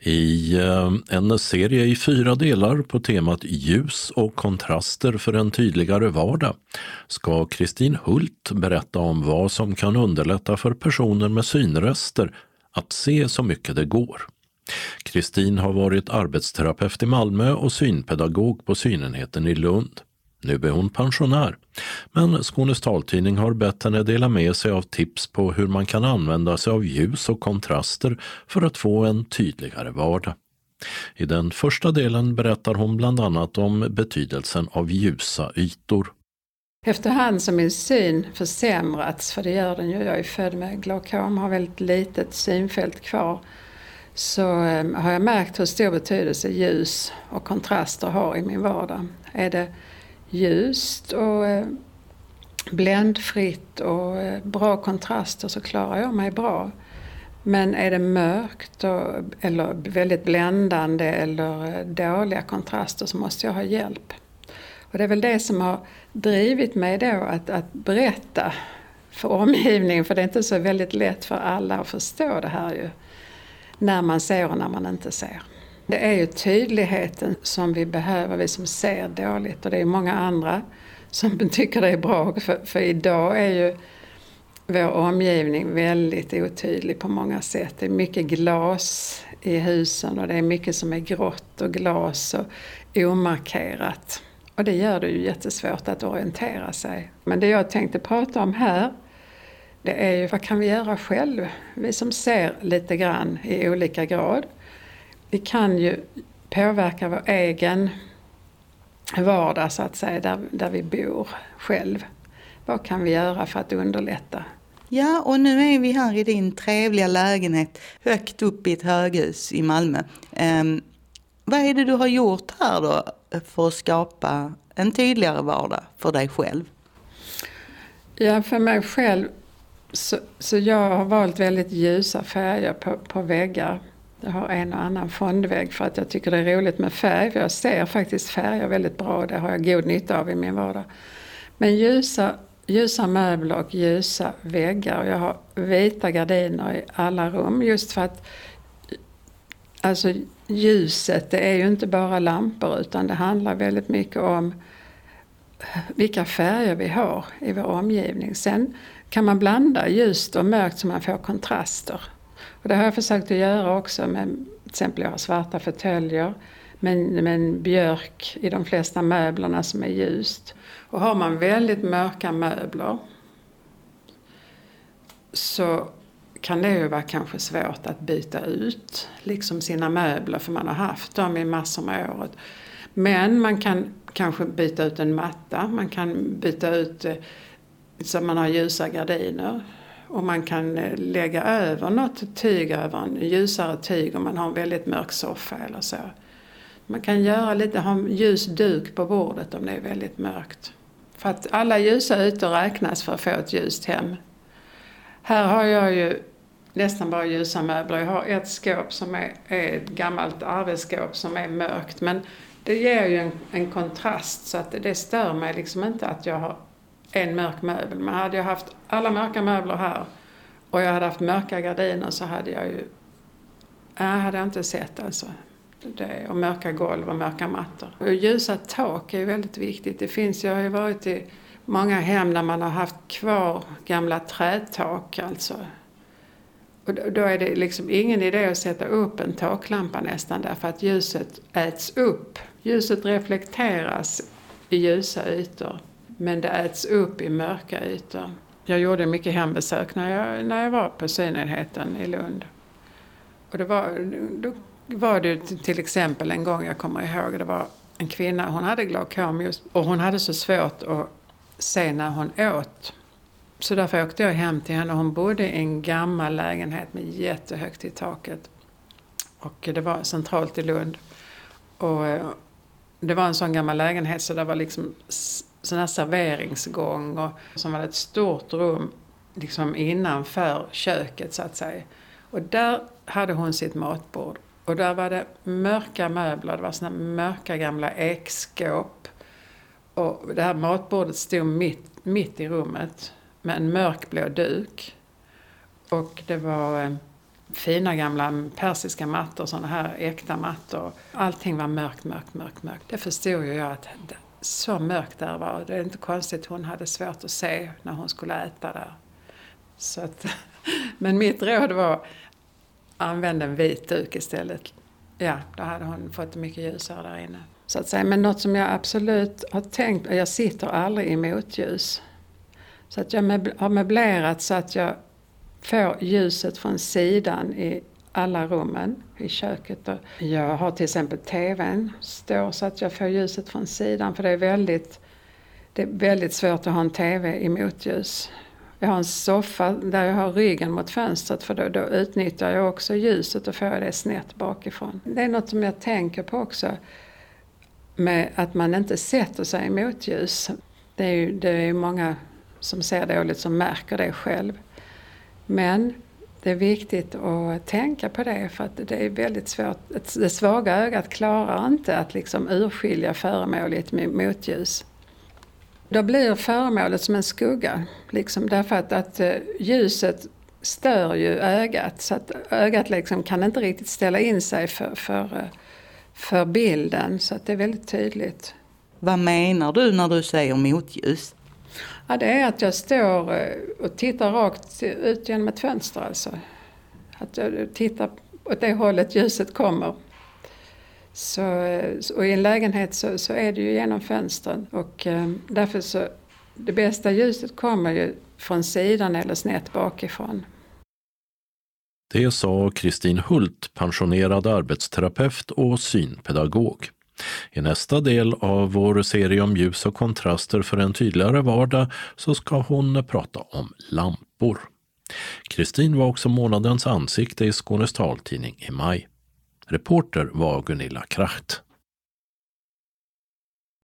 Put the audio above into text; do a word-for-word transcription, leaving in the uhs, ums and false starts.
I en serie i fyra delar på temat ljus och kontraster för en tydligare vardag ska Kristin Hult berätta om vad som kan underlätta för personer med synrester att se så mycket det går. Kristin har varit arbetsterapeut i Malmö och synpedagog på synenheten i Lund. Nu är hon pensionär, men Skånes taltidning har bett henne dela med sig av tips på hur man kan använda sig av ljus och kontraster för att få en tydligare vardag. I den första delen berättar hon bland annat om betydelsen av ljusa ytor. Efterhand som min syn försämrats, för det gör den ju, jag är född med glaukom, har väldigt litet synfält kvar, så har jag märkt hur stor betydelse ljus och kontraster har i min vardag. Är det ljust och eh, bländfritt och eh, bra kontraster så klarar jag mig bra. Men är det mörkt och, eller väldigt bländande eller eh, dåliga kontraster så måste jag ha hjälp. Och det är väl det som har drivit mig då att, att berätta för omgivningen, för det är inte så väldigt lätt för alla att förstå det här ju. När man ser och när man inte ser. Det är ju tydligheten som vi behöver, vi som ser dåligt. Och det är många andra som tycker det är bra. För, för idag är ju vår omgivning väldigt otydlig på många sätt. Det är mycket glas i husen och det är mycket som är grått och glas och omarkerat. Och det gör det ju jättesvårt att orientera sig. Men det jag tänkte prata om här, det är ju vad kan vi göra själv? Vi som ser lite grann i olika grad. Vi kan ju påverka vår egen vardag så att säga, där, där vi bor själv. Vad kan vi göra för att underlätta? Ja, och nu är vi här i din trevliga lägenhet högt upp i ett höghus i Malmö. Um, vad är det du har gjort här då för att skapa en tydligare vardag för dig själv? Ja, för mig själv så, så jag har valt väldigt ljusa färger på, på väggar. Jag har en och annan fondvägg för att jag tycker det är roligt med färg. Jag ser faktiskt färger väldigt bra, det har jag god nytta av i min vardag. Men ljusa, ljusa möbler och ljusa väggar. Jag har vita gardiner i alla rum just för att alltså, ljuset, det är ju inte bara lampor utan det handlar väldigt mycket om vilka färger vi har i vår omgivning. Sen kan man blanda ljust och mörkt så man får kontraster. Och det har jag försökt att göra också med, till exempel jag har svarta fåtöljer, men, men björk i de flesta möblerna som är ljust. Och har man väldigt mörka möbler så kan det ju vara kanske svårt att byta ut liksom sina möbler för man har haft dem i massor med året. Men man kan kanske byta ut en matta, man kan byta ut så man har ljusa gardiner. Och man kan lägga över något tyg över en ljusare tyg om man har en väldigt mörk soffa eller så. Man kan göra lite, ha en ljus duk på bordet om det är väldigt mörkt. För att alla ljusa ytor räknas för att få ett ljust hem. Här har jag ju nästan bara ljusa möbler. Jag har ett skåp som är, är ett gammalt arbetsskåp som är mörkt. Men det ger ju en, en kontrast så att det, det stör mig liksom inte att jag har en mörk möbel. Men hade jag haft alla mörka möbler här och jag hade haft mörka gardiner så hade jag ju, jag hade jag inte sett alltså. Det, och mörka golv och mörka mattor. Och ljusa tak är ju väldigt viktigt. Det finns, jag har ju varit i många hem där man har haft kvar gamla trätak alltså. Och då är det liksom ingen idé att sätta upp en taklampa nästan därför att ljuset äts upp. Ljuset reflekteras i ljusa ytor. Men det äts upp i mörka ytor. Jag gjorde mycket hembesök när jag, när jag var på synenheten i Lund. Och det var, då var det till exempel en gång jag kommer ihåg. Det var en kvinna, hon hade glaukom just. Och hon hade så svårt att se när hon åt. Så därför åkte jag hem till henne. Hon bodde i en gammal lägenhet med jättehögt i taket. Och det var centralt i Lund. Och det var en sån gammal lägenhet så det var liksom sån här serveringsgång och som var ett stort rum liksom innanför köket så att säga. Och där hade hon sitt matbord. Och där var det mörka möbler, det var såna mörka gamla ekskåp. Och det här matbordet stod mitt, mitt i rummet med en mörkblå duk. Och det var fina gamla persiska mattor, sådana här äkta mattor. Allting var mörkt, mörkt, mörkt, mörkt. Det förstod ju jag att så mörkt där var. Det är inte konstigt, hon hade svårt att se när hon skulle äta där. Så att, men mitt råd var, använd en vit duk istället. Ja, då hade hon fått mycket ljusare där inne. Så att säga. Men något som jag absolut har tänkt, jag sitter aldrig i motljus. Så att jag har möblerat så att jag får ljuset från sidan i alla rummen i köket. Jag har till exempel tvn står så att jag får ljuset från sidan. För det är väldigt, det är väldigt svårt att ha en tv i motljus. Jag har en soffa där jag har ryggen mot fönstret, för då, då utnyttjar jag också ljuset och får det snett bakifrån. Det är något som jag tänker på också, med att man inte sätter sig i motljus. Det är ju det är många som ser dåligt som märker det själv. Men det är viktigt att tänka på det, för att det är väldigt svårt. Det svaga ögat klarar inte att liksom urskilja föremålet med motljus. Då blir föremålet som en skugga, liksom, därför att, att ljuset stör ju ögat. Så att ögat liksom kan inte riktigt ställa in sig för, för, för bilden, så att det är väldigt tydligt. Vad menar du när du säger motljus? Ja, det är att jag står och tittar rakt ut genom ett fönster. Alltså. Att jag tittar åt det hållet ljuset kommer. Så, och i en lägenhet så, så är det ju genom fönstren. Och eh, därför så, det bästa ljuset kommer ju från sidan eller snett bakifrån. Det sa Kristin Hult, pensionerad arbetsterapeut och synpedagog. I nästa del av vår serie om ljus och kontraster för en tydligare vardag så ska hon prata om lampor. Kristin var också månadens ansikte i Skånes taltidning i maj. Reporter var Gunilla Kracht.